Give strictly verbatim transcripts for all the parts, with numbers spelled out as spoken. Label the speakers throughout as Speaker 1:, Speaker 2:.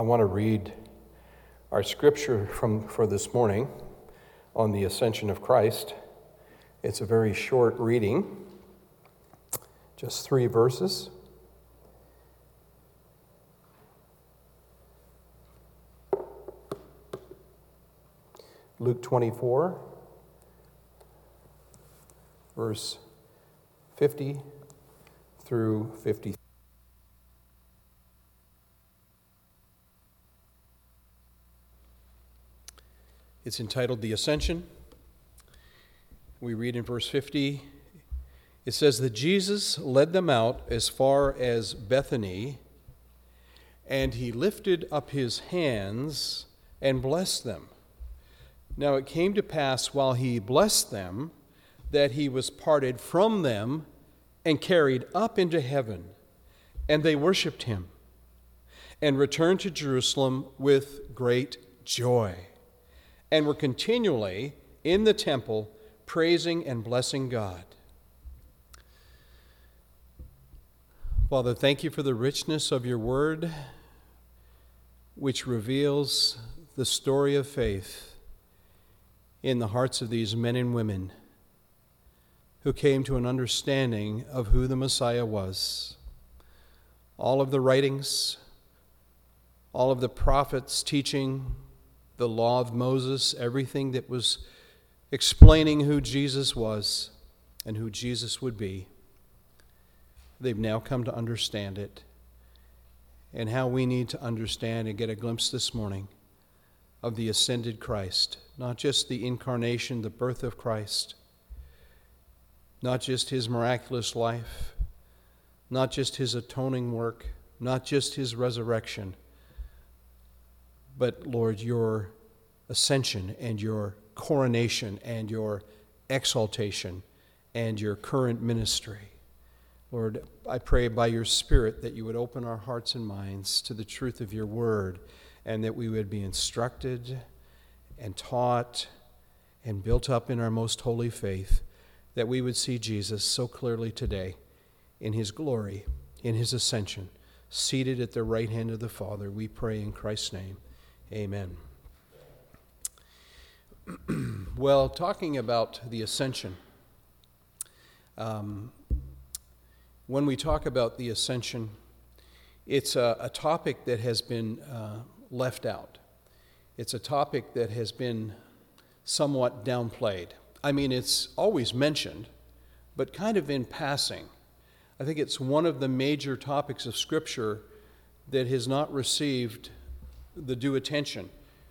Speaker 1: I want to read our scripture from for this morning on the ascension of Christ. It's a very short reading, just three verses. Luke twenty-four, verse fifty through fifty. It's entitled The Ascension. We read in verse fifty, it says that Jesus led them out as far as Bethany, and he lifted up his hands and blessed them. Now it came to pass while he blessed them that he was parted from them and carried up into heaven, and they worshipped him and returned to Jerusalem with great joy, and were continually in the temple praising and blessing God. Father, thank you for the richness of your word, which reveals the story of faith in the hearts of these men and women who came to an understanding of who the Messiah was. All of the writings, all of the prophets teaching the law of Moses, everything that was explaining who Jesus was and who Jesus would be, they've now come to understand it, and how we need to understand and get a glimpse this morning of the ascended Christ, not just the incarnation, the birth of Christ, not just his miraculous life, not just his atoning work, not just his resurrection, but, Lord, your ascension and your coronation and your exaltation and your current ministry. Lord, I pray by your Spirit that you would open our hearts and minds to the truth of your word, and that we would be instructed and taught and built up in our most holy faith, that we would see Jesus so clearly today in his glory, in his ascension, seated at the right hand of the Father. We pray in Christ's name. Amen. Well, talking about the ascension, um, when we talk about the ascension, it's a, a topic that has been uh, left out. It's a topic that has been somewhat downplayed. I mean, it's always mentioned, but kind of in passing. I think it's one of the major topics of Scripture that has not received the due attention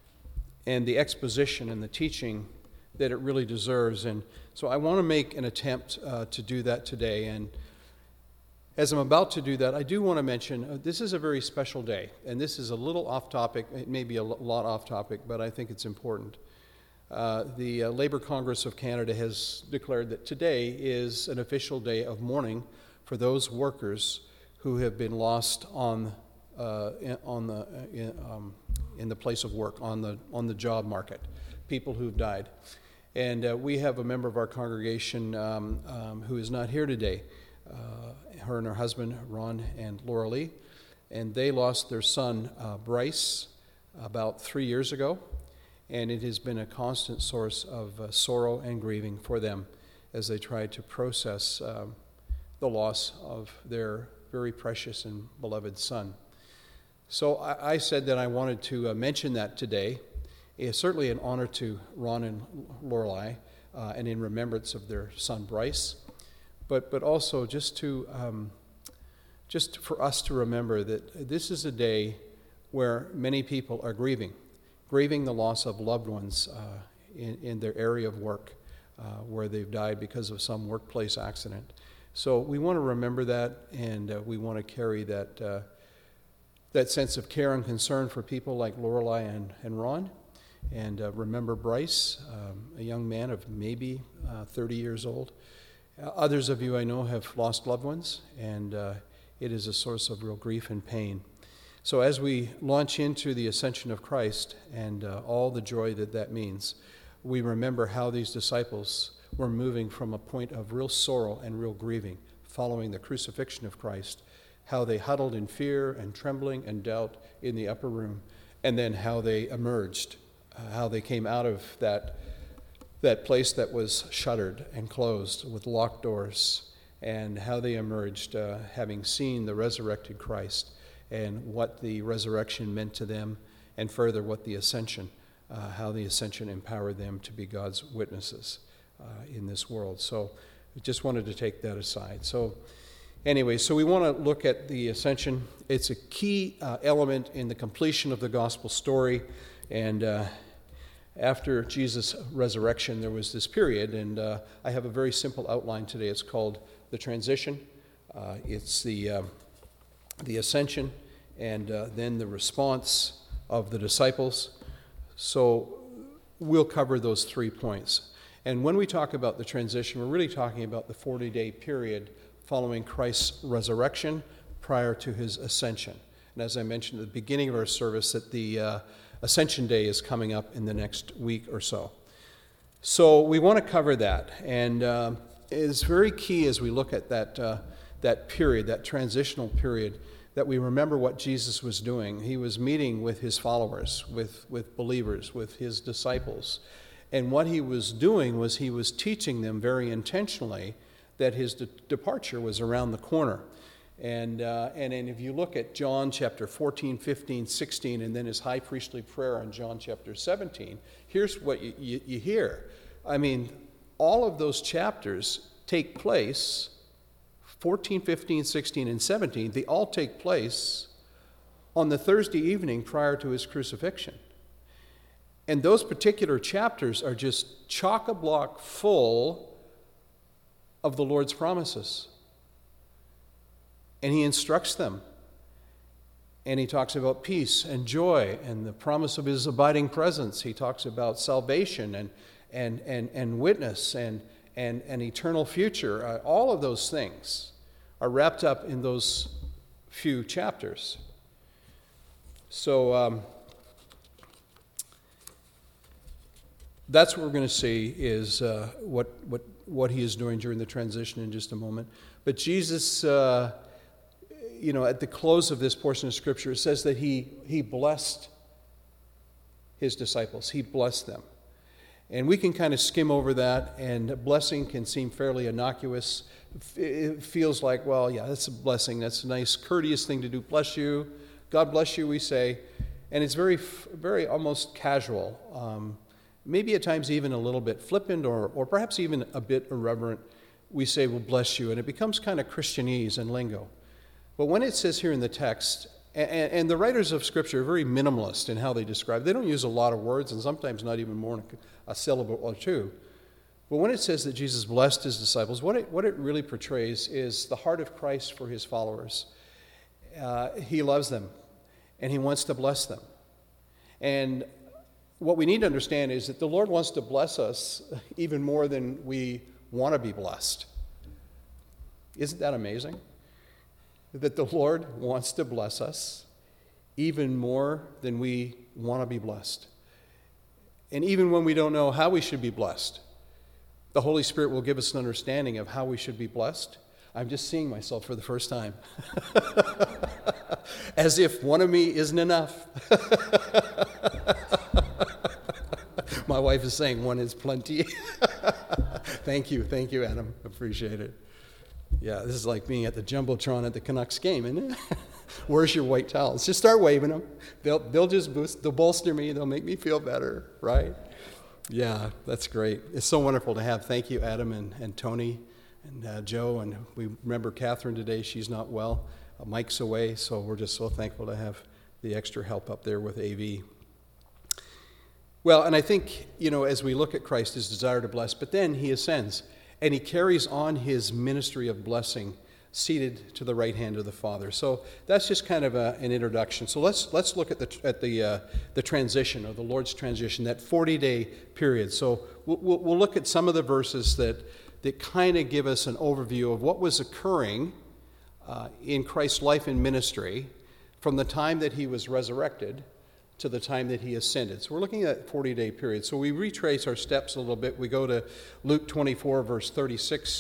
Speaker 1: and the exposition and the teaching that it really deserves. And so I want to make an attempt uh, to do that today. And as I'm about to do that, I do want to mention uh, this is a very special day, and this is a little off topic. It may be a lot off topic, but I think it's important. Uh, the uh, Labour Congress of Canada has declared that today is an official day of mourning for those workers who have been lost on uh, in, on the in, um, in the place of work, on the on the job market, people who've died. And uh, we have a member of our congregation um, um, who is not here today. Uh, her and her husband, Ron and Laura Lee, and they lost their son, uh, Bryce, about three years ago. And it has been a constant source of uh, sorrow and grieving for them as they try to process um, the loss of their very precious and beloved son. So I, I said that I wanted to uh, mention that today. It's certainly an honor to Ron and Lorelei, uh, and in remembrance of their son Bryce, but but also just to um, just for us to remember that this is a day where many people are grieving. grieving the loss of loved ones uh, in, in their area of work uh, where they've died because of some workplace accident. So we want to remember that, and uh, we want to carry that uh, that sense of care and concern for people like Lorelei and, and Ron, and uh, remember Bryce, um, a young man of maybe uh, thirty years old. Uh, others of you I know have lost loved ones, and uh, it is a source of real grief and pain. So as we launch into the ascension of Christ and uh, all the joy that that means, we remember how these disciples were moving from a point of real sorrow and real grieving following the crucifixion of Christ, how they huddled in fear and trembling and doubt in the upper room, and then how they emerged, uh, how they came out of that, that place that was shuttered and closed with locked doors, and how they emerged uh, having seen the resurrected Christ and what the resurrection meant to them, and further what the ascension, uh, how the ascension empowered them to be God's witnesses uh, in this world. So I just wanted to take that aside. So anyway, so we want to look at the ascension. It's a key uh, element in the completion of the gospel story, and uh, after Jesus' resurrection, there was this period, and uh, I have a very simple outline today. It's called the transition. Uh, it's the uh, the ascension, and uh, then the response of the disciples. So we'll cover those three points. And when we talk about the transition, we're really talking about the forty-day period following Christ's resurrection prior to his ascension. And as I mentioned at the beginning of our service, that the uh, Ascension Day is coming up in the next week or so. So we want to cover that, and uh, it is very key as we look at that uh, that period, that transitional period, that we remember what Jesus was doing. He was meeting with his followers, with, with believers, with his disciples. And what he was doing was he was teaching them very intentionally that his de- departure was around the corner. And, uh, and and if you look at John chapter fourteen, fifteen, sixteen, and then his high priestly prayer in John chapter seventeen, here's what you, you, you hear. I mean, all of those chapters take place, fourteen, fifteen, sixteen, and seventeen, they all take place on the Thursday evening prior to his crucifixion. And those particular chapters are just chock-a-block full of the Lord's promises. And he instructs them. And he talks about peace and joy and the promise of his abiding presence. He talks about salvation and and and, and witness and, and an eternal future. Uh, all of those things are wrapped up in those few chapters. So um, that's what we're going to see is uh, what, what, what he is doing during the transition in just a moment. But Jesus... Uh, You know, at the close of this portion of Scripture, it says that he, he blessed his disciples. He blessed them. And we can kind of skim over that, and blessing can seem fairly innocuous. It feels like, well, yeah, that's a blessing. That's a nice, courteous thing to do. Bless you. God bless you, we say. And it's very, very almost casual. Um, maybe at times even a little bit flippant or, or perhaps even a bit irreverent. We say, well, bless you. And it becomes kind of Christianese and lingo. But when it says here in the text, and, and the writers of Scripture are very minimalist in how they describe, they don't use a lot of words and sometimes not even more than a syllable or two. But when it says that Jesus blessed his disciples, what it, what it really portrays is the heart of Christ for his followers. Uh, he loves them, and he wants to bless them. And what we need to understand is that the Lord wants to bless us even more than we want to be blessed. Isn't that amazing? That the Lord wants to bless us even more than we want to be blessed. And even when we don't know how we should be blessed, the Holy Spirit will give us an understanding of how we should be blessed. I'm just seeing myself for the first time. As if one of me isn't enough. My wife is saying one is plenty. Thank you, thank you, Adam. Appreciate it. Yeah, this is like being at the Jumbotron at the Canucks game, isn't it? Where's your white towels? Just start waving them. They'll they'll just boost, they'll bolster me. They'll make me feel better, right? Yeah, that's great. It's so wonderful to have. Thank you, Adam and, and Tony and uh, Joe. And we remember Catherine today. She's not well. Uh, Mike's away, so we're just so thankful to have the extra help up there with A V. Well, and I think, you know, as we look at Christ, his desire to bless, but then he ascends. And he carries on his ministry of blessing, seated to the right hand of the Father. So that's just kind of a, an introduction. So let's let's look at the at the uh, the transition, or the Lord's transition, that forty-day period. So we'll, we'll look at some of the verses that that kind of give us an overview of what was occurring uh, in Christ's life and ministry from the time that he was resurrected to the time that he ascended. So we're looking at that forty-day period. So we retrace our steps a little bit. We go to Luke twenty-four, verse thirty-six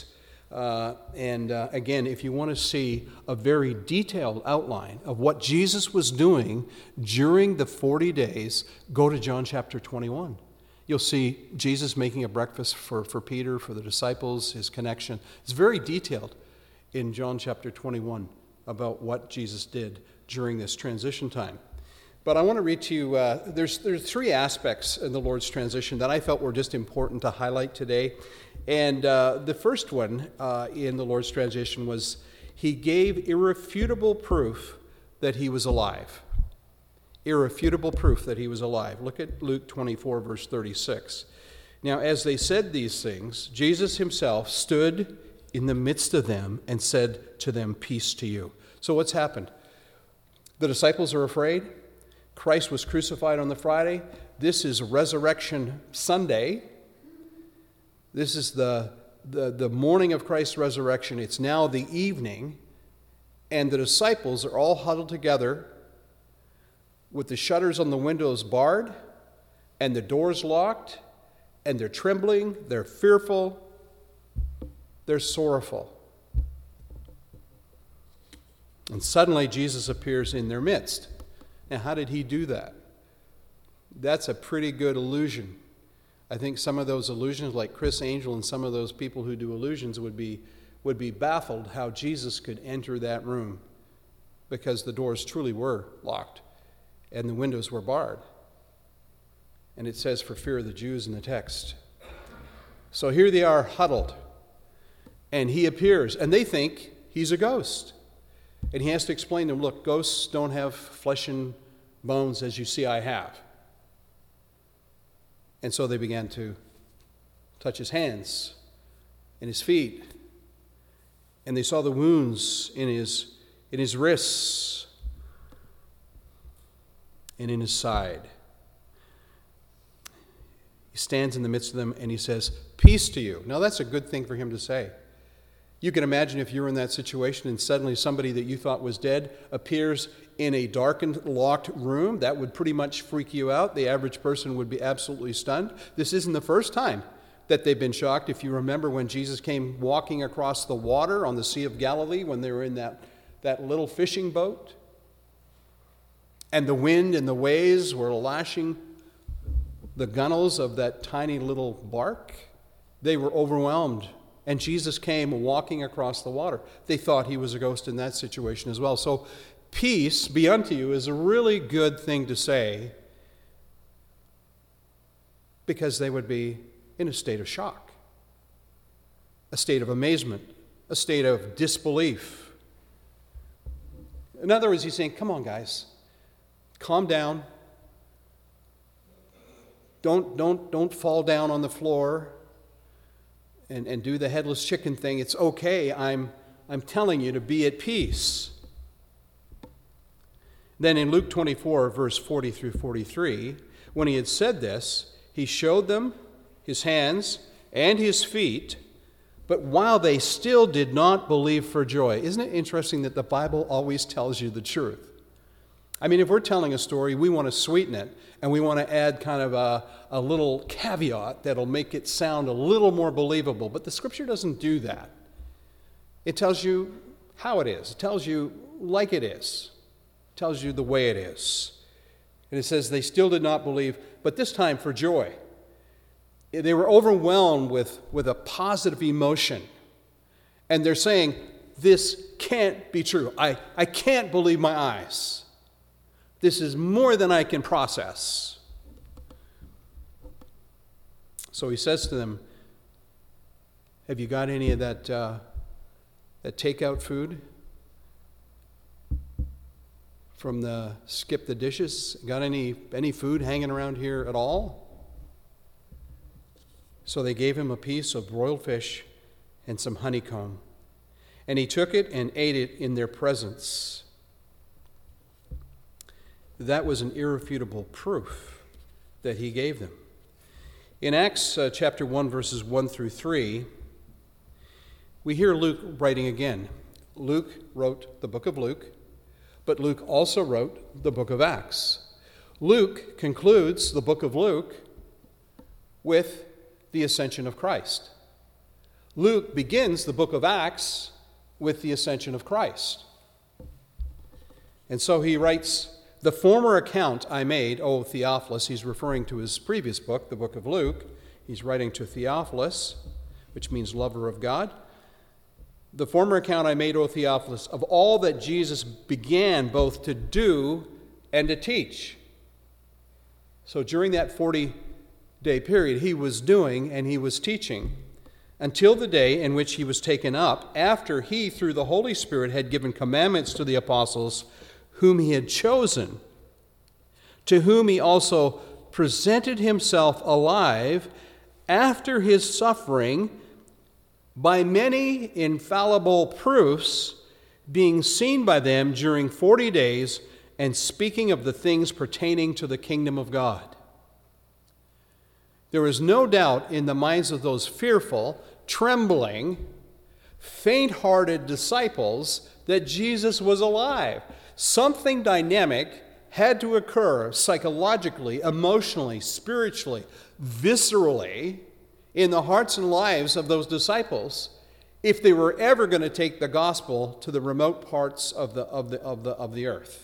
Speaker 1: Uh, and uh, again, if you want to see a very detailed outline of what Jesus was doing during the forty days, go to John chapter twenty-one. You'll see Jesus making a breakfast for, for Peter, for the disciples, his connection. It's very detailed in John chapter twenty-one about what Jesus did during this transition time. But I want to read to you, uh, there's, there's three aspects in the Lord's transition that I felt were just important to highlight today. And uh, the first one uh, in the Lord's transition was he gave irrefutable proof that he was alive. Irrefutable proof that he was alive. Look at Luke twenty-four, verse thirty-six. Now, as they said these things, Jesus himself stood in the midst of them and said to them, "Peace to you." So what's happened? The disciples are afraid. Christ was crucified on the Friday. This is Resurrection Sunday. This is the, the, the morning of Christ's resurrection. It's now the evening, and the disciples are all huddled together with the shutters on the windows barred and the doors locked, and they're trembling, they're fearful, they're sorrowful. And suddenly Jesus appears in their midst. Now, how did he do that? That's a pretty good illusion. I think some of those illusions, like Chris Angel and some of those people who do illusions, would be would be baffled how Jesus could enter that room, because the doors truly were locked and the windows were barred. And it says, for fear of the Jews in the text. So here they are huddled, and he appears, and they think he's a ghost. And he has to explain to them, look, ghosts don't have flesh and bones as you see I have. And so they began to touch his hands and his feet. And they saw the wounds in his, in his wrists and in his side. He stands in the midst of them and he says, "Peace to you." Now that's a good thing for him to say. You can imagine if you were in that situation and suddenly somebody that you thought was dead appears in a darkened, locked room. That would pretty much freak you out. The average person would be absolutely stunned. This isn't the first time that they've been shocked. If you remember when Jesus came walking across the water on the Sea of Galilee, when they were in that, that little fishing boat, and the wind and the waves were lashing the gunwales of that tiny little bark, they were overwhelmed. And Jesus came walking across the water. They thought he was a ghost in that situation as well. So, peace be unto you is a really good thing to say, because they would be in a state of shock, a state of amazement, a state of disbelief. In other words, he's saying, come on, guys, calm down. Don't, don't, don't fall down on the floor and, and do the headless chicken thing. It's okay. I'm, I'm telling you to be at peace. Then in Luke twenty-four, verse forty through forty-three, when he had said this, he showed them his hands and his feet, but while they still did not believe for joy. Isn't it interesting that the Bible always tells you the truth? I mean, if we're telling a story, we want to sweeten it, and we want to add kind of a, a little caveat that'll make it sound a little more believable. But the Scripture doesn't do that. It tells you how it is. It tells you like it is. It tells you the way it is. And it says they still did not believe, but this time for joy. They were overwhelmed with, with a positive emotion. And they're saying, this can't be true. I, I can't believe my eyes. This is more than I can process. So he says to them, have you got any of that, uh, that takeout food from the Skip the Dishes? Got any, any food hanging around here at all? So they gave him a piece of broiled fish and some honeycomb. And he took it and ate it in their presence. That was an irrefutable proof that he gave them. In Acts uh, chapter one, verses one through three, we hear Luke writing again. Luke wrote the book of Luke, but Luke also wrote the book of Acts. Luke concludes the book of Luke with the ascension of Christ. Luke begins the book of Acts with the ascension of Christ. And so he writes, "The former account I made, O Theophilus," he's referring to his previous book, the book of Luke. He's writing to Theophilus, which means lover of God. "The former account I made, O Theophilus, of all that Jesus began both to do and to teach." So during that forty-day period, he was doing and he was teaching until the day in which he was taken up, after he, through the Holy Spirit, had given commandments to the apostles whom he had chosen, to whom he also presented himself alive after his suffering by many infallible proofs, being seen by them during forty days, and speaking of the things pertaining to the kingdom of God. There was no doubt in the minds of those fearful, trembling, faint-hearted disciples that Jesus was alive. Something dynamic had to occur psychologically, emotionally, spiritually, viscerally in the hearts and lives of those disciples if they were ever going to take the gospel to the remote parts of the, of the, of the, of the earth.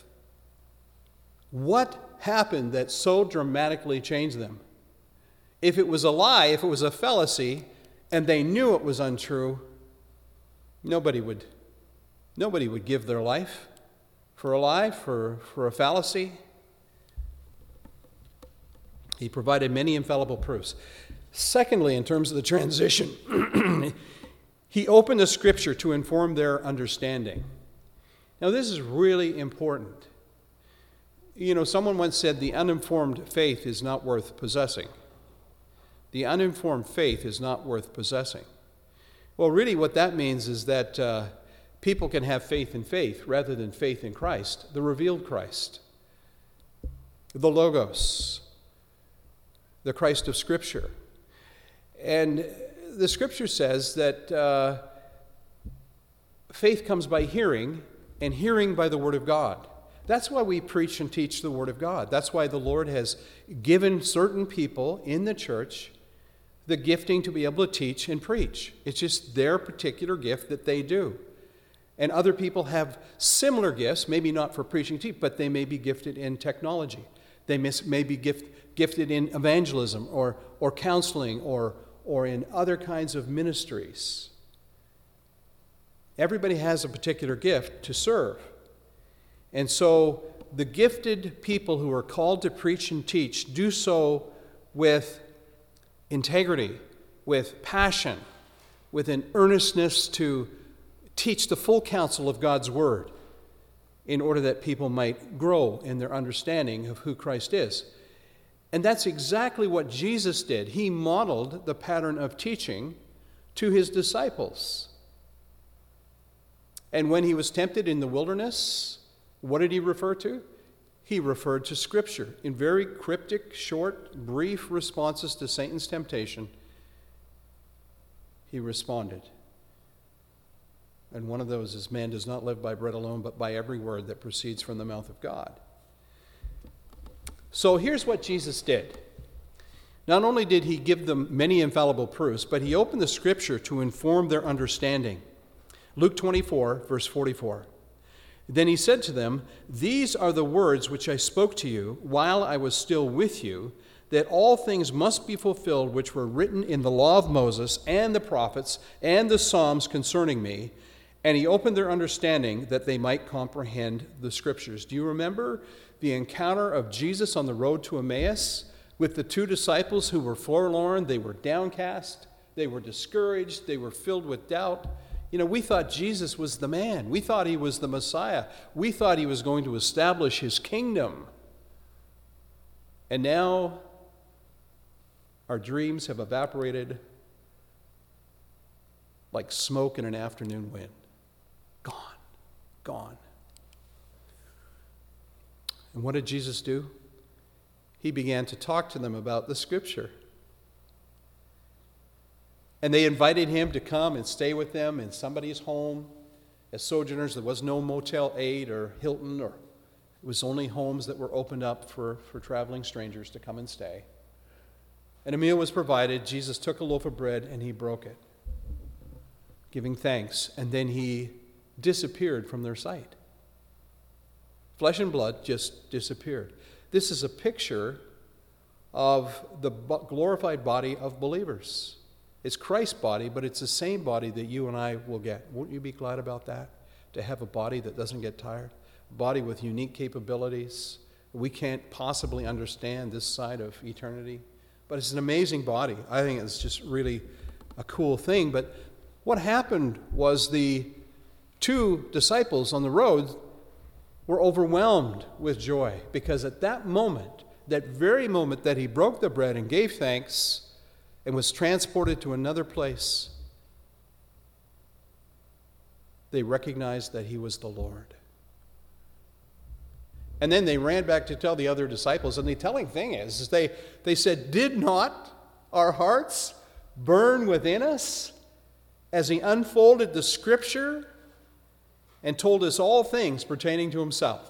Speaker 1: What happened that so dramatically changed them? If it was a lie, if it was a fallacy, and they knew it was untrue, nobody would, nobody would give their life for a lie, for, for a fallacy. He provided many infallible proofs. Secondly, in terms of the transition, he opened the Scripture to inform their understanding. Now, this is really important. You know, someone once said the uninformed faith is not worth possessing. The uninformed faith is not worth possessing. Well, really what that means is that uh, people can have faith in faith rather than faith in Christ, the revealed Christ, the Logos, the Christ of Scripture. And the Scripture says that uh, faith comes by hearing, and hearing by the Word of God. That's why we preach and teach the Word of God. That's why the Lord has given certain people in the church the gifting to be able to teach and preach. It's just their particular gift that they do. And other people have similar gifts, maybe not for preaching and teaching, but they may be gifted in technology. They may be gift, gifted in evangelism or, or counseling or, or in other kinds of ministries. Everybody has a particular gift to serve. And so the gifted people who are called to preach and teach do so with integrity, with passion, with an earnestness to teach the full counsel of God's Word in order that people might grow in their understanding of who Christ is. And that's exactly what Jesus did. He modeled the pattern of teaching to his disciples. And when he was tempted in the wilderness, what did he refer to? He referred to Scripture in very cryptic, short, brief responses to Satan's temptation. He responded. And one of those is, man does not live by bread alone, but by every word that proceeds from the mouth of God. So here's what Jesus did. Not only did he give them many infallible proofs, but he opened the Scripture to inform their understanding. Luke twenty-four, verse forty-four. Then he said to them, "These are the words which I spoke to you while I was still with you, that all things must be fulfilled which were written in the law of Moses and the prophets and the Psalms concerning me." And he opened their understanding that they might comprehend the Scriptures. Do you remember the encounter of Jesus on the road to Emmaus with the two disciples who were forlorn? They were downcast, they were discouraged, they were filled with doubt. You know, we thought Jesus was the man. We thought he was the Messiah. We thought he was going to establish his kingdom. And now our dreams have evaporated like smoke in an afternoon wind. Gone. Gone. And what did Jesus do? He began to talk to them about the Scripture. And they invited him to come and stay with them in somebody's home as sojourners. There was no Motel eight or Hilton, or it was only homes that were opened up for, for traveling strangers to come and stay. And a meal was provided. Jesus took a loaf of bread and he broke it. giving thanks, and then he disappeared from their sight. Flesh and blood just disappeared. This is a picture of the glorified body of believers. It's Christ's body, but it's the same body that you and I will get. Won't you be glad about that? To have a body that doesn't get tired? A body with unique capabilities. We can't possibly understand this side of eternity. But it's an amazing body. I think it's just really a cool thing. But what happened was the two disciples on the road were overwhelmed with joy, because at that moment, that very moment that he broke the bread and gave thanks and was transported to another place, they recognized that he was the Lord. And then they ran back to tell the other disciples, and the telling thing is, is they, they said, "Did not our hearts burn within us as he unfolded the Scripture and told us all things pertaining to himself?"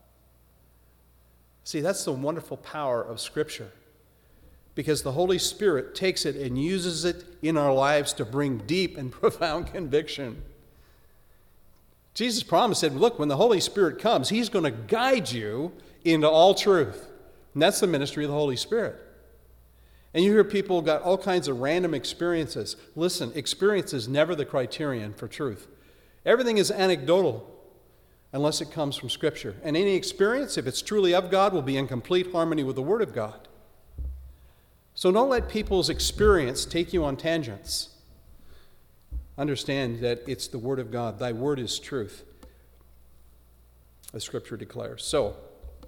Speaker 1: See, that's the wonderful power of Scripture, because the Holy Spirit takes it and uses it in our lives to bring deep and profound conviction. Jesus promised, said, look, when the Holy Spirit comes, he's going to guide you into all truth. And that's the ministry of the Holy Spirit. And you hear people got all kinds of random experiences. Listen, experience is never the criterion for truth. Everything is anecdotal unless it comes from Scripture. And any experience, if it's truly of God, will be in complete harmony with the Word of God. So don't let people's experience take you on tangents. Understand that it's the Word of God. Thy Word is truth, as Scripture declares. So,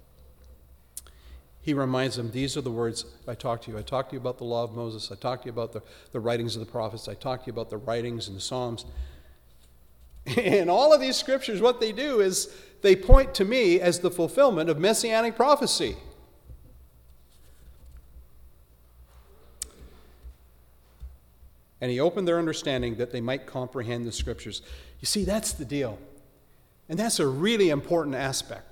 Speaker 1: he reminds them, these are the words I talked to you. I talked to you about the law of Moses. I talked to you about the, the writings of the prophets. I talked to you about the writings and the Psalms. And all of these scriptures, what they do is they point to me as the fulfillment of messianic prophecy. And he opened their understanding that they might comprehend the Scriptures. You see, that's the deal. And that's a really important aspect.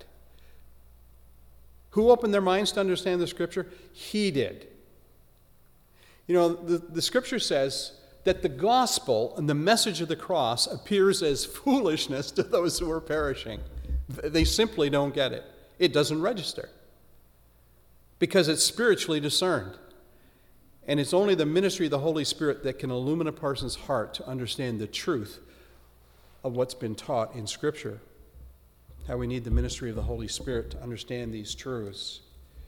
Speaker 1: Who opened their minds to understand the Scripture? He did. You know, the, the Scripture says that the gospel and the message of the cross appears as foolishness to those who are perishing. They simply don't get it. It doesn't register, because it's spiritually discerned. And it's only the ministry of the Holy Spirit that can illumine a person's heart to understand the truth of what's been taught in Scripture. How we need the ministry of the Holy Spirit to understand these truths.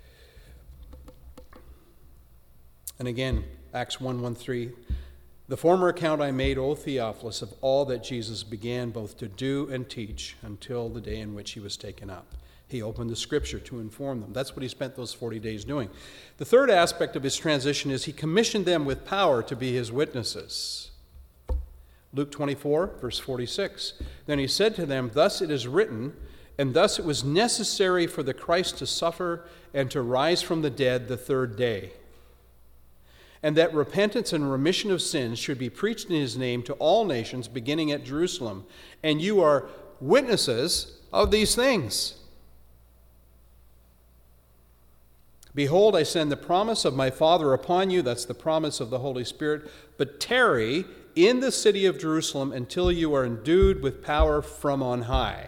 Speaker 1: And again, Acts one, one, three, the former account I made, O Theophilus, of all that Jesus began both to do and teach until the day in which he was taken up. He opened the Scripture to inform them. That's what he spent those forty days doing. The third aspect of his transition is he commissioned them with power to be his witnesses. Luke twenty-four, verse forty-six. Then he said to them, thus it is written, and thus it was necessary for the Christ to suffer and to rise from the dead the third day, and that repentance and remission of sins should be preached in his name to all nations, beginning at Jerusalem. And you are witnesses of these things. Behold, I send the promise of my Father upon you. That's the promise of the Holy Spirit. But tarry in the city of Jerusalem until you are endued with power from on high.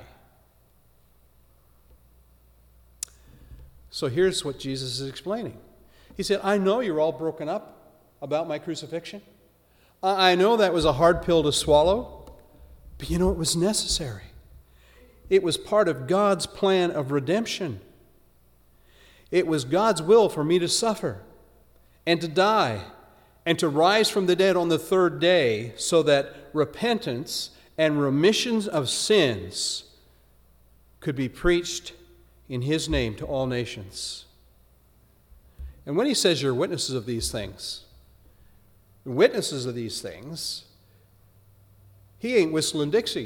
Speaker 1: So here's what Jesus is explaining. He said, I know you're all broken up about my crucifixion. I know that was a hard pill to swallow, but you know, it was necessary. It was part of God's plan of redemption. It was God's will for me to suffer and to die and to rise from the dead on the third day, so that repentance and remissions of sins could be preached in his name to all nations. And when he says you're witnesses of these things, witnesses of these things, he ain't whistling Dixie.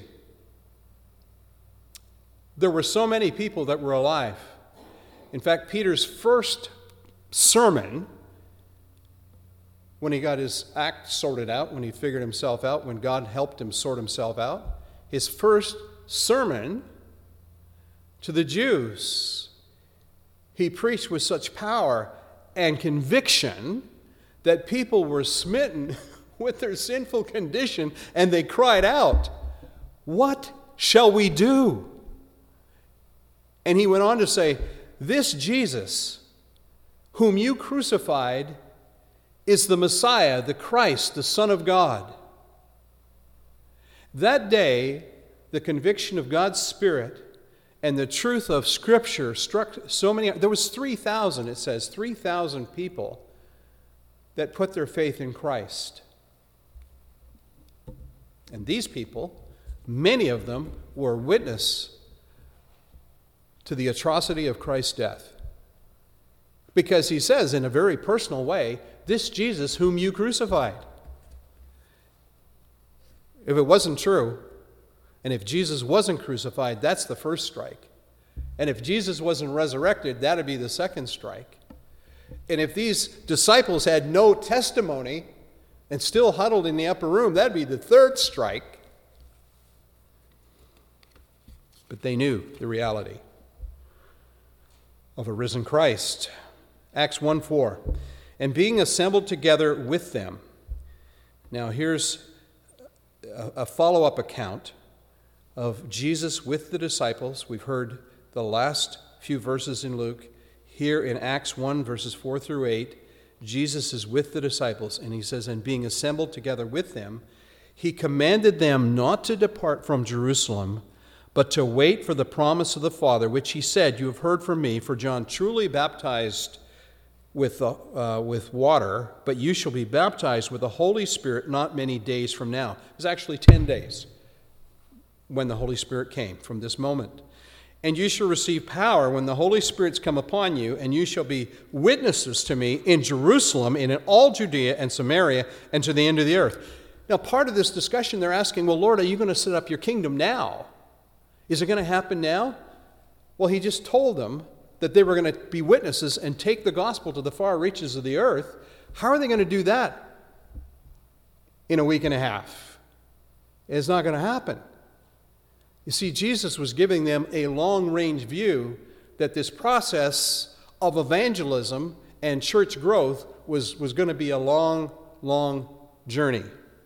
Speaker 1: There were so many people that were alive. In fact, Peter's first sermon, when he got his act sorted out, when he figured himself out, when God helped him sort himself out, his first sermon to the Jews, he preached with such power and conviction that people were smitten with their sinful condition, and they cried out, "What shall we do?" And he went on to say, "This Jesus, whom you crucified, is the Messiah, the Christ, the Son of God." That day, the conviction of God's Spirit and the truth of Scripture struck so many. There was three thousand, it says, three thousand people that put their faith in Christ. And these people, many of them, were witness to the atrocity of Christ's death. Because he says in a very personal way, "This Jesus whom you crucified." If it wasn't true, and if Jesus wasn't crucified, that's the first strike. And if Jesus wasn't resurrected, that would be the second strike. And if these disciples had no testimony and still huddled in the upper room, that would be the third strike. But they knew the reality of a risen Christ. Acts one four, "And being assembled together with them." Now here's a follow-up account of Jesus with the disciples. We've heard the last few verses in Luke. Here in Acts one, verses four through eight, Jesus is with the disciples, and he says, "And being assembled together with them, he commanded them not to depart from Jerusalem, but to wait for the promise of the Father, which he said, 'You have heard from me, for John truly baptized with, the, uh, with water, but you shall be baptized with the Holy Spirit not many days from now.'" It was actually ten days when the Holy Spirit came from this moment. "And you shall receive power when the Holy Spirit's come upon you, and you shall be witnesses to me in Jerusalem and in all Judea and Samaria and to the end of the earth." Now, part of this discussion, they're asking, "Well, Lord, are you going to set up your kingdom now? Is it going to happen now?" Well, he just told them that they were going to be witnesses and take the gospel to the far reaches of the earth. How are they going to do that in a week and a half? It's not going to happen. You see, Jesus was giving them a long-range view that this process of evangelism and church growth was, was going to be a long, long journey.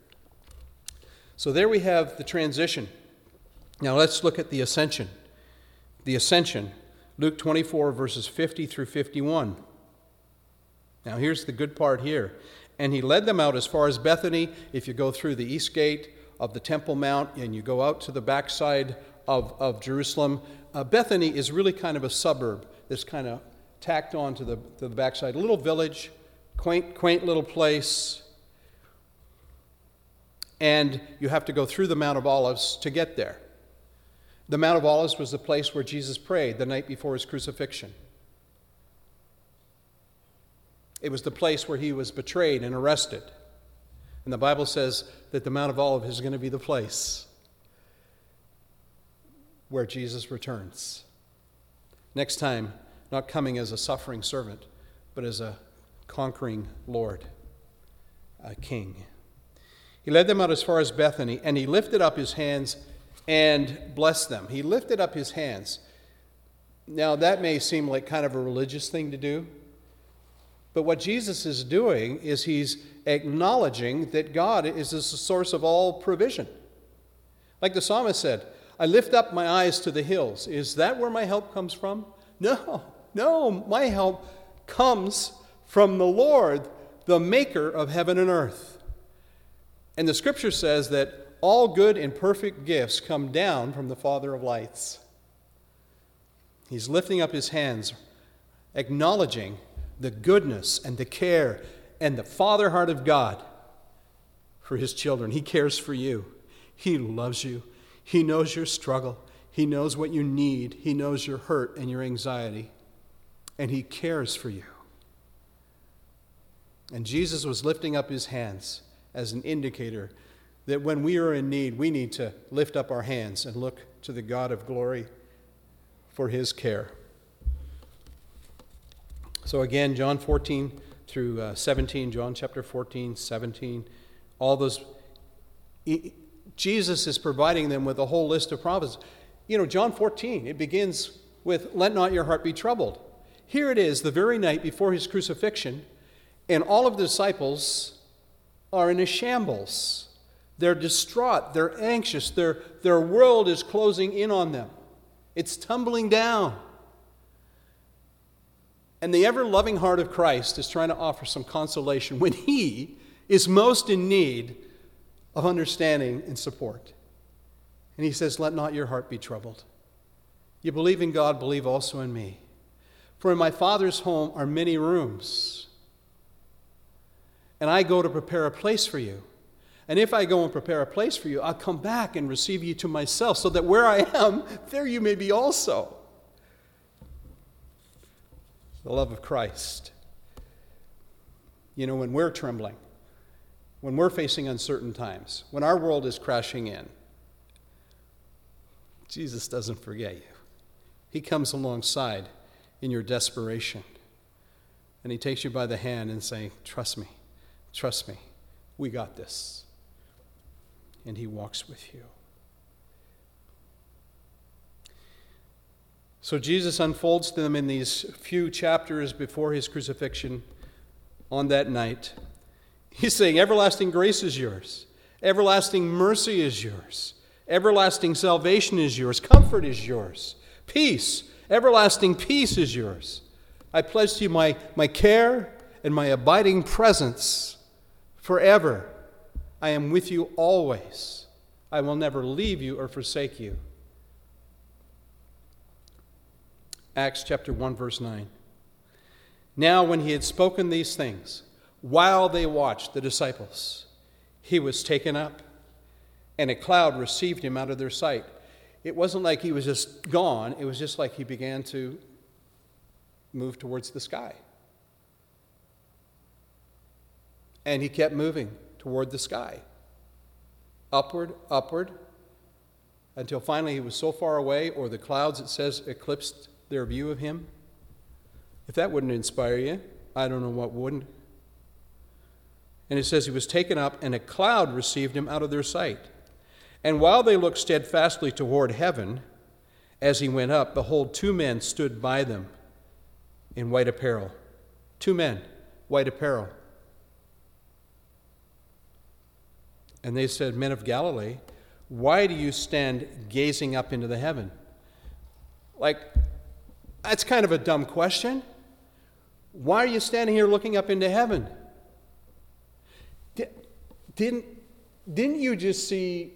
Speaker 1: So there we have the transition. Now let's look at the ascension. The ascension. Luke twenty-four, verses fifty through fifty-one. Now here's the good part here. "And he led them out as far as Bethany." If you go through the east gate of the Temple Mount and you go out to the backside of, of Jerusalem, uh, Bethany is really kind of a suburb that's kind of tacked on to the, to the backside. A little village, quaint, quaint little place. And you have to go through the Mount of Olives to get there. The Mount of Olives was the place where Jesus prayed the night before his crucifixion. It was the place where he was betrayed and arrested. And the Bible says that the Mount of Olives is going to be the place where Jesus returns. Next time, not coming as a suffering servant, but as a conquering Lord, a king. He led them out as far as Bethany, and he lifted up his hands and blessed them. He lifted up his hands. Now, that may seem like kind of a religious thing to do, but what Jesus is doing is he's acknowledging that God is the source of all provision. Like the psalmist said, "I lift up my eyes to the hills." Is that where my help comes from? No, no, my help comes from the Lord, the maker of heaven and earth. And the scripture says that all good and perfect gifts come down from the Father of lights. He's lifting up his hands, acknowledging the goodness and the care and the Father heart of God for his children. He cares for you. He loves you. He knows your struggle. He knows what you need. He knows your hurt and your anxiety. And he cares for you. And Jesus was lifting up his hands as an indicator that when we are in need, we need to lift up our hands and look to the God of glory for his care. So again, John fourteen through uh, seventeen, John chapter fourteen, seventeen, all those, he, Jesus is providing them with a whole list of promises. You know, John fourteen, it begins with, "Let not your heart be troubled." Here it is, the very night before his crucifixion, and all of the disciples are in a shambles. They're distraught. They're anxious. Their, their world is closing in on them. It's tumbling down. And the ever-loving heart of Christ is trying to offer some consolation when he is most in need of understanding and support. And he says, let not your heart be troubled. You believe in God, believe also in me. For in my Father's home are many rooms. And I go to prepare a place for you. And if I go and prepare a place for you, I'll come back and receive you to myself, so that where I am, there you may be also. The love of Christ. You know, when we're trembling, when we're facing uncertain times, when our world is crashing in, Jesus doesn't forget you. He comes alongside in your desperation. And he takes you by the hand and saying, trust me, trust me, we got this. And he walks with you. So Jesus unfolds to them in these few chapters before his crucifixion on that night. He's saying, everlasting grace is yours. Everlasting mercy is yours. Everlasting salvation is yours. Comfort is yours. Peace, everlasting peace is yours. I pledge to you my, my care and my abiding presence forever. I am with you always. I will never leave you or forsake you. Acts chapter one, verse nine. Now when he had spoken these things, while they watched, the disciples, he was taken up, and a cloud received him out of their sight. It wasn't like he was just gone. It was just like he began to move towards the sky. And he kept moving toward the sky. Upward, upward, until finally he was so far away, or the clouds, it says, eclipsed their view of him. If that wouldn't inspire you, I don't know what wouldn't. And it says he was taken up, and a cloud received him out of their sight. And while they looked steadfastly toward heaven, as he went up, behold, two men stood by them in white apparel. Two men, white apparel. And they said, Men of Galilee, why do you stand gazing up into the heaven? Like, that's kind of a dumb question. Why are you standing here looking up into heaven? Didn't, didn't you just see...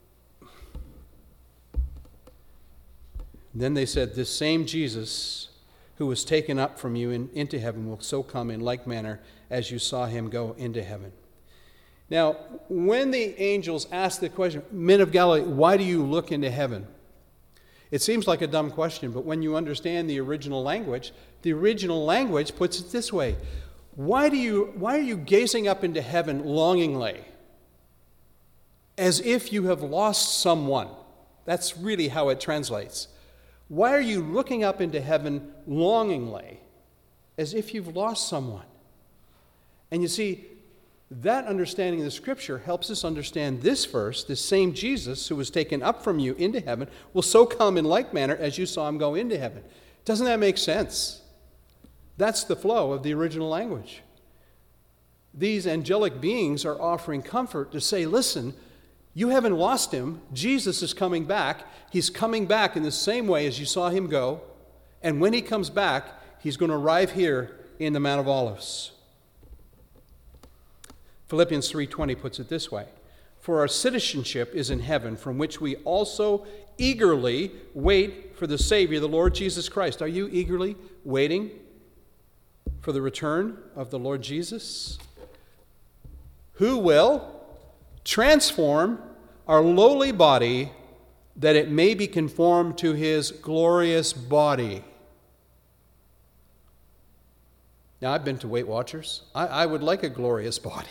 Speaker 1: Then they said, this same Jesus who was taken up from you in, into heaven will so come in like manner as you saw him go into heaven. Now, when the angels asked the question, Men of Galilee, why do you look into heaven? It seems like a dumb question, but when you understand the original language, the original language puts it this way. Why do you, why are you gazing up into heaven longingly? As if you have lost someone. That's really how it translates. Why are you looking up into heaven longingly, as if you've lost someone? And you see, that understanding of the Scripture helps us understand this verse. This same Jesus who was taken up from you into heaven will so come in like manner as you saw him go into heaven. Doesn't that make sense? That's the flow of the original language. These angelic beings are offering comfort to say, listen, you haven't lost him. Jesus is coming back. He's coming back in the same way as you saw him go. And when he comes back, he's going to arrive here in the Mount of Olives. Philippians three twenty puts it this way. For our citizenship is in heaven, from which we also eagerly wait for the Savior, the Lord Jesus Christ. Are you eagerly waiting for the return of the Lord Jesus? Who will transform our lowly body that it may be conformed to his glorious body. Now, I've been to Weight Watchers. I, I would like a glorious body.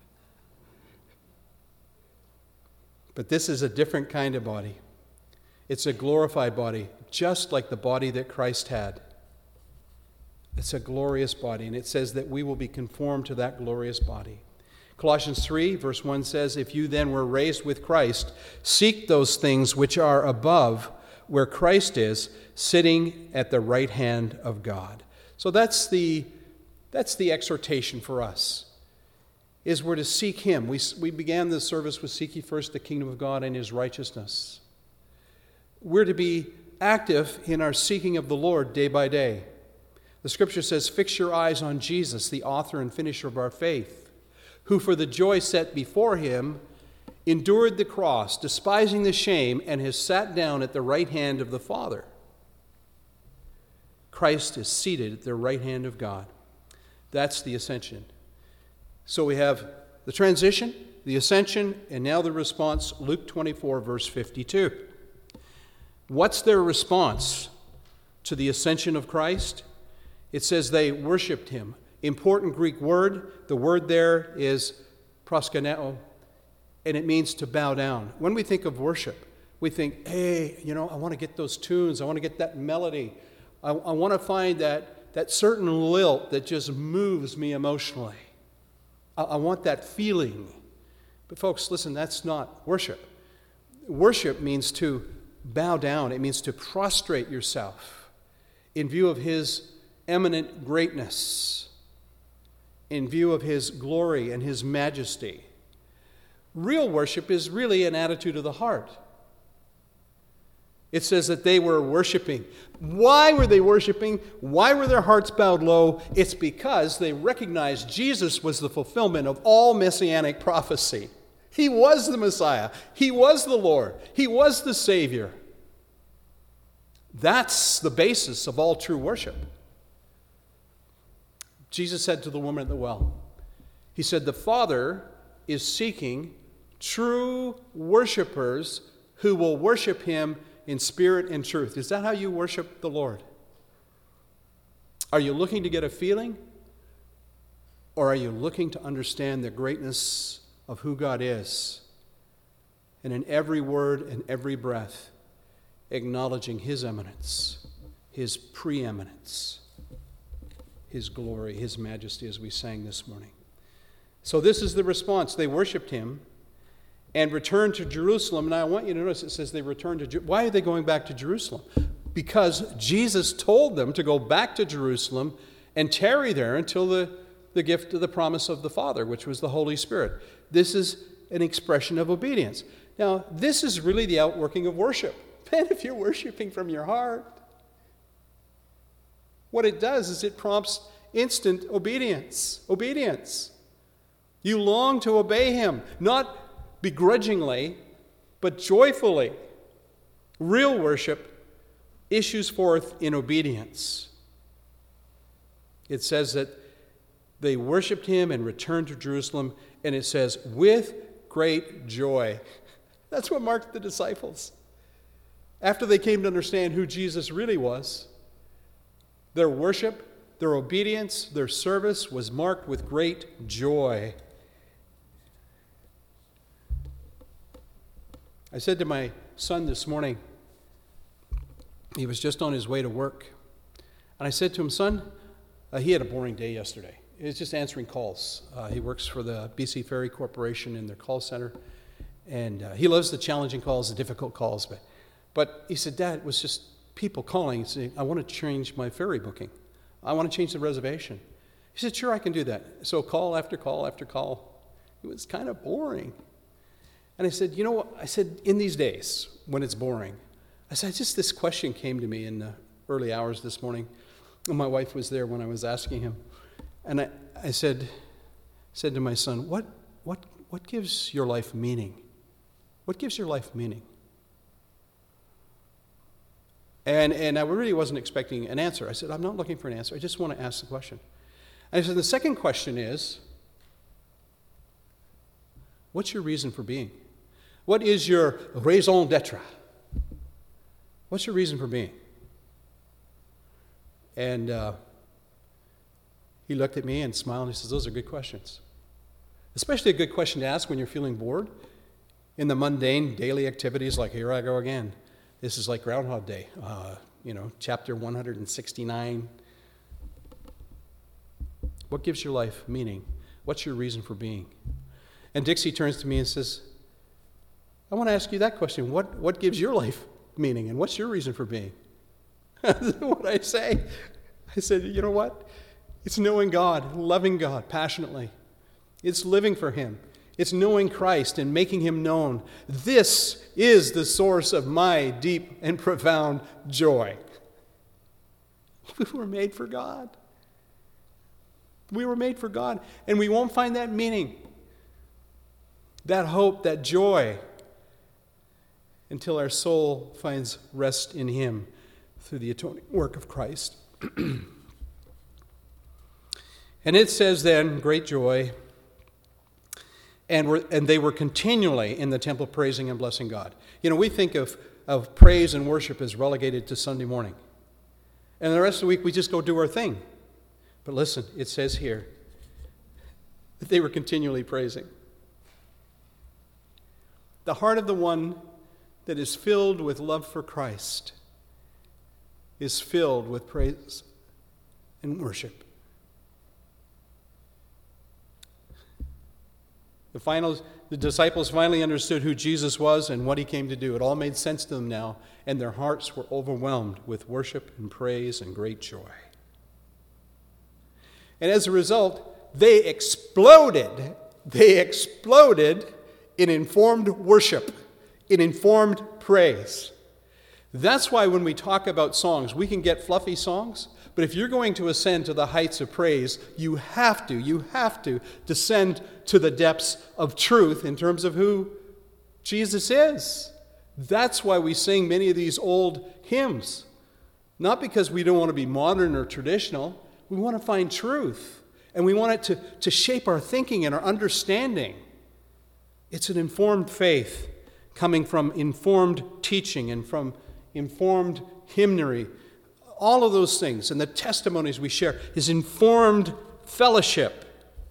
Speaker 1: But this is a different kind of body. It's a glorified body, just like the body that Christ had. It's a glorious body, and it says that we will be conformed to that glorious body. Colossians three, verse one says, If you then were raised with Christ, seek those things which are above, where Christ is, sitting at the right hand of God. So that's the, that's the exhortation for us. is we're to seek him. We, we began this service with seek ye first the kingdom of God and his righteousness. We're to be active in our seeking of the Lord day by day. The scripture says, fix your eyes on Jesus, the author and finisher of our faith, who for the joy set before him endured the cross, despising the shame, and has sat down at the right hand of the Father. Christ is seated at the right hand of God. That's the ascension. So we have the transition, the ascension, and now the response, Luke twenty-four, verse fifty-two. What's their response to the ascension of Christ? It says they worshiped him. Important Greek word. The word there is proskuneo, and it means to bow down. When we think of worship, we think, hey, you know, I want to get those tunes. I want to get that melody. I, I want to find that, that certain lilt that just moves me emotionally. I, I want that feeling. But folks, listen, that's not worship. Worship means to bow down. It means to prostrate yourself in view of his eminent greatness, in view of his glory and his majesty. Real worship is really an attitude of the heart. It says that they were worshiping. Why were they worshiping? Why were their hearts bowed low? It's because they recognized Jesus was the fulfillment of all messianic prophecy. He was the Messiah. He was the Lord. He was the Savior. That's the basis of all true worship. Jesus said to the woman at the well, he said, the Father is seeking true worshipers who will worship him in spirit and truth. Is that how you worship the Lord? Are you looking to get a feeling? Or are you looking to understand the greatness of who God is? And in every word and every breath, acknowledging his eminence, his preeminence, his glory, his majesty, as we sang this morning. So this is the response. They worshiped him and returned to Jerusalem. And I want you to notice it says they returned to Jerusalem. Why are they going back to Jerusalem? Because Jesus told them to go back to Jerusalem and tarry there until the, the gift of the promise of the Father, which was the Holy Spirit. This is an expression of obedience. Now, this is really the outworking of worship. Man, if you're worshiping from your heart, what it does is it prompts instant obedience. Obedience. You long to obey him, not begrudgingly, but joyfully. Real worship issues forth in obedience. It says that they worshiped him and returned to Jerusalem, and it says, with great joy. That's what marked the disciples. After they came to understand who Jesus really was, their worship, their obedience, their service was marked with great joy. I said to my son this morning, he was just on his way to work, and I said to him, son, uh, he had a boring day yesterday. He was just answering calls. Uh, he works for the B C Ferry Corporation in their call center, and uh, he loves the challenging calls, the difficult calls. But, but he said, Dad, it was just people calling saying, I want to change my ferry booking. I want to change the reservation. He said, sure, I can do that. So call after call after call. It was kind of boring. And I said, you know what? I said, in these days, when it's boring, I said, just this question came to me in the early hours this morning. And my wife was there when I was asking him. And I, I said, said to my son, what, what, what gives your life meaning? What gives your life meaning? And, and I really wasn't expecting an answer. I said, I'm not looking for an answer. I just want to ask the question. And I said, the second question is, what's your reason for being? What is your raison d'etre? What's your reason for being? And uh, he looked at me and smiled and he says, those are good questions. Especially a good question to ask when you're feeling bored in the mundane daily activities like, here I go again. This is like Groundhog Day, uh, you know, chapter one hundred sixty-nine. What gives your life meaning? What's your reason for being? And Dixie turns to me and says, I want to ask you that question. What, what gives your life meaning, and what's your reason for being? What I say? I said, you know what? It's knowing God, loving God passionately, It's living for him. It's knowing Christ and making him known. This is the source of my deep and profound joy. We were made for God. We were made for God. And we won't find that meaning, that hope, that joy, until our soul finds rest in him through the atoning work of Christ. And it says then, great joy, and, were, and they were continually in the temple praising and blessing God. You know, we think of, of praise and worship as relegated to Sunday morning. And the rest of the week, we just go do our thing. But listen, it says here that they were continually praising. The heart of the one that is filled with love for Christ is filled with praise and worship. The, final, the disciples finally understood who Jesus was and what he came to do. It all made sense to them now, and their hearts were overwhelmed with worship and praise and great joy. And as a result, they exploded. They exploded in informed worship, in informed praise. That's why when we talk about songs, we can get fluffy songs, but if you're going to ascend to the heights of praise, you have to, you have to descend to the depths of truth in terms of who Jesus is. That's why we sing many of these old hymns. Not because we don't want to be modern or traditional. We want to find truth, and we want it to, to shape our thinking and our understanding. It's an informed faith coming from informed teaching and from informed hymnary. All of those things and the testimonies we share is informed fellowship.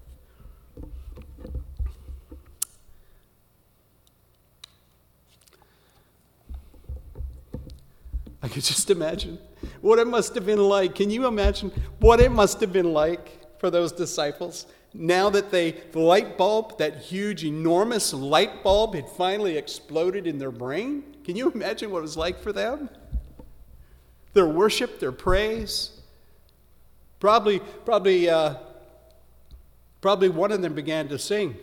Speaker 1: I could just imagine what it must have been like. Can you imagine what it must have been like for those disciples now that they, the light bulb, that huge, enormous light bulb had finally exploded in their brain? Can you imagine what it was like for them? Their worship, their praise. Probably, probably, uh, probably one of them began to sing,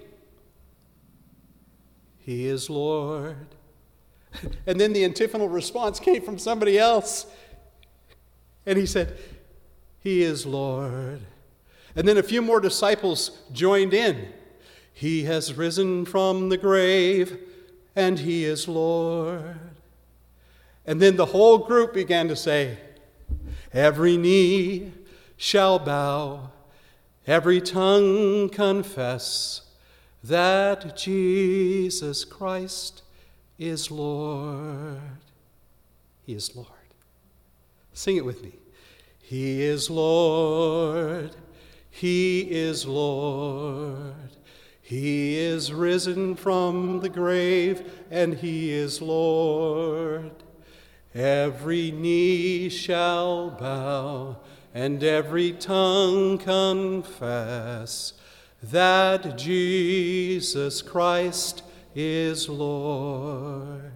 Speaker 1: "He is Lord." And then the antiphonal response came from somebody else. And he said, "He is Lord." And then a few more disciples joined in. "He has risen from the grave, and he is Lord." And then the whole group began to say, "Every knee shall bow, every tongue confess that Jesus Christ is Lord." He is Lord. Sing it with me. He is Lord. He is Lord. He is risen from the grave, and he is Lord. Every knee shall bow, and every tongue confess that Jesus Christ is Lord.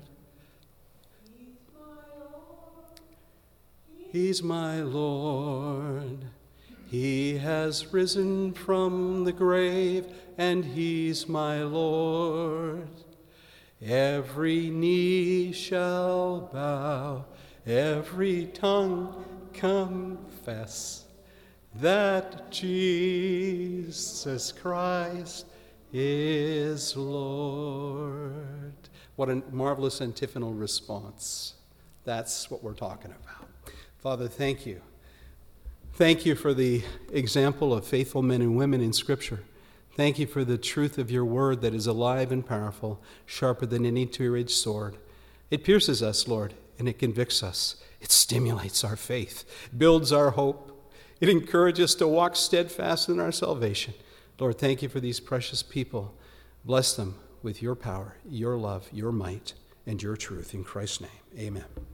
Speaker 1: He's my Lord. He has risen from the grave, and he's my Lord. Every knee shall bow, every tongue confess that Jesus Christ is Lord. What a marvelous antiphonal response. That's what we're talking about. Father, thank you. Thank you for the example of faithful men and women in Scripture. Thank you for the truth of your word that is alive and powerful, sharper than any two-edged sword. It pierces us, Lord, and it convicts us. It stimulates our faith, builds our hope. It encourages us to walk steadfast in our salvation. Lord, thank you for these precious people. Bless them with your power, your love, your might, and your truth. In Christ's name, amen.